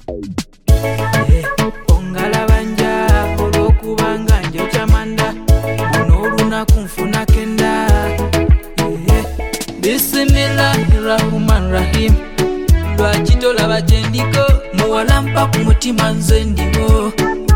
Ongalabanja olw'okubanga njocamanda luno olunaku nfuna kenda. Bismillahirrahmanirrahim. Lwaki tolaba gye ndiko muwala mpa ku mutima nze ndiwo.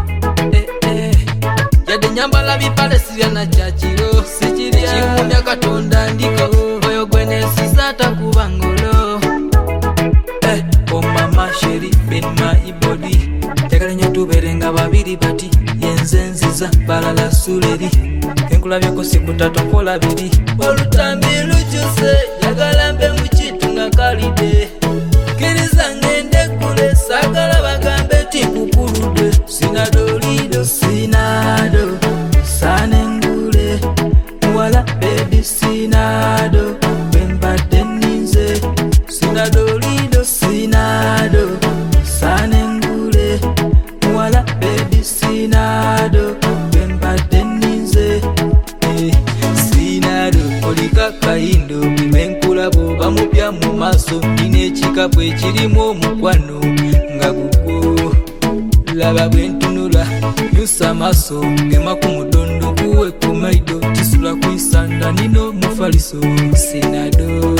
Yadde nyambala bipale sirya na kyakiro sikirya ekikuumya Katonda ndiko oyo gwe neesiza atakuba ngolo. Oh mama sheri ben my body tegala nnyo tubeere nga babiri bati yenze nziza balala suleri kenkulabyeko sikutatokola biri olutambi lukyuse jagala mbe mu kitu nga kalide kkiriza ngende kule saagala bagambe nti nkukulude sinadolido sinado sanengule muwala bebi sinado bembadde nninze sinadolido sinado sanengule muwala bebi sinado bembadde nninze sinado olika kayindo bimenkula bwoba mupya mu maaso nina ekikapu ekirimu omukwano nga gugwo laba bwentunula nyusa amaaso gema ku mudondo kuwe ku maido kisula ku isanda nina omufaliso sinado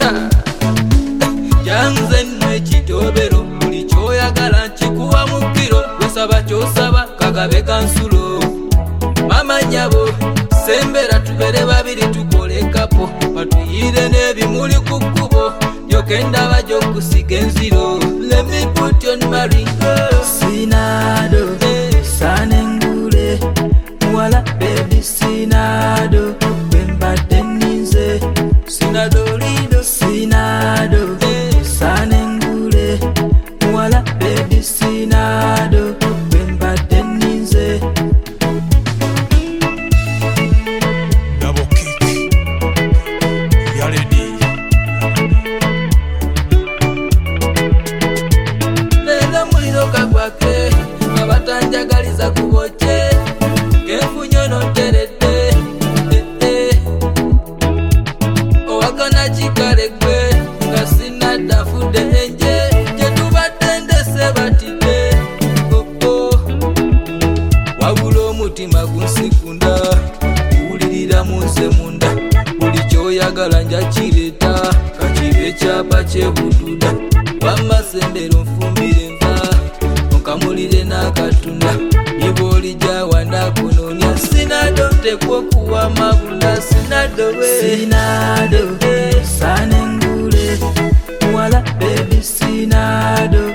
janze nno ekitobero buli kyoyagala nkikuwa mu kiro wesaba kyosaba kagabe kansulo mama nyabo sembera tubere babiri tukole kapo batuyire n'ebimuli ku kkubo yokendaba gy'okusiga enziro let me put you on my ring sinado sanengule muwala bebi sinado bembadde nninze sinadolido sinado sanengule muwala bebi sinado bembadde nninze. Double kick. Yaledi. Lelo muliro kagwake abatanjagaliza kuboche kenfunyo noteredde owakana kikalegwe nga sinadda nfudde enje gyetubadde ndese batidde wabula omutima gunsikunda guwulirira munze munda buli kyoyagala njakireeta kakibe ekyapa kyebududa wamasembero nfumbire nva onkamulire n'akatunda niboolija wandakunoonya sinado tekwokuwa mabula sinado sinado sanengule muwala bebi sinado